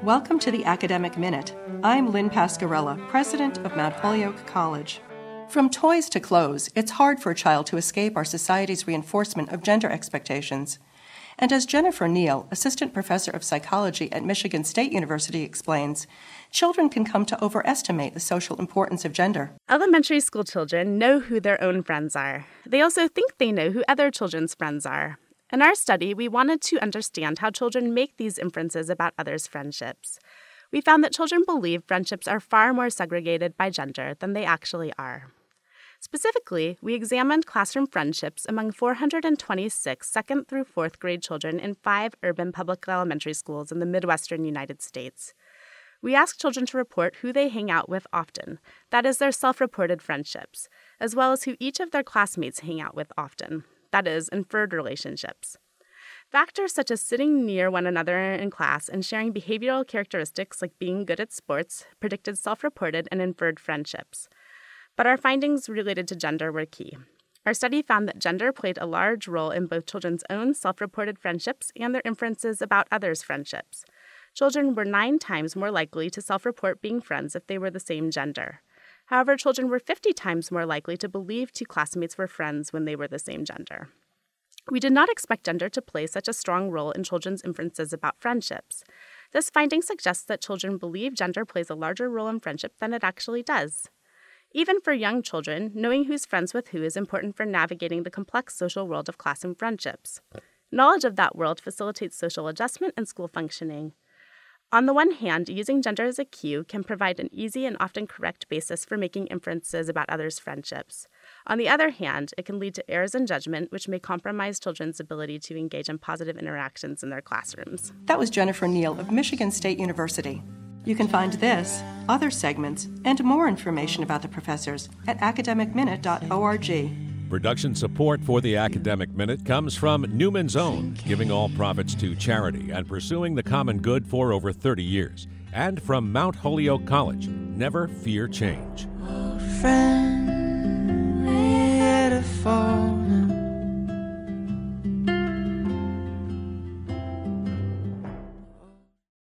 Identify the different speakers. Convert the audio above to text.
Speaker 1: Welcome to the Academic Minute. I'm Lynn Pascarella, president of Mount Holyoke College. From toys to clothes, it's hard for a child to escape our society's reinforcement of gender expectations. And as Jennifer Neal, assistant professor of psychology at Michigan State University, explains, children can come to overestimate the social importance of gender.
Speaker 2: Elementary school children know who their own friends are. They also think they know who other children's friends are. In our study, we wanted to understand how children make these inferences about others' friendships. We found that children believe friendships are far more segregated by gender than they actually are. Specifically, we examined classroom friendships among 426 second through fourth grade children in 5 urban public elementary schools in the Midwestern United States. We asked children to report who they hang out with often, that is, their self-reported friendships, as well as who each of their classmates hang out with often, that is, inferred relationships. Factors such as sitting near one another in class and sharing behavioral characteristics like being good at sports predicted self-reported and inferred friendships. But our findings related to gender were key. Our study found that gender played a large role in both children's own self-reported friendships and their inferences about others' friendships. Children were 9 times more likely to self-report being friends if they were the same gender. However, children were 50 times more likely to believe 2 classmates were friends when they were the same gender. We did not expect gender to play such a strong role in children's inferences about friendships. This finding suggests that children believe gender plays a larger role in friendship than it actually does. Even for young children, knowing who's friends with who is important for navigating the complex social world of classroom friendships. Knowledge of that world facilitates social adjustment and school functioning. On the one hand, using gender as a cue can provide an easy and often correct basis for making inferences about others' friendships. On the other hand, it can lead to errors in judgment, which may compromise children's ability to engage in positive interactions in their classrooms.
Speaker 1: That was Jennifer Neal of Michigan State University. You can find this, other segments, and more information about the professors at academicminute.org.
Speaker 3: Production support for the Academic Minute comes from Newman's Own, giving all profits to charity and pursuing the common good for over 30 years. And from Mount Holyoke College, never fear change.
Speaker 4: Friend.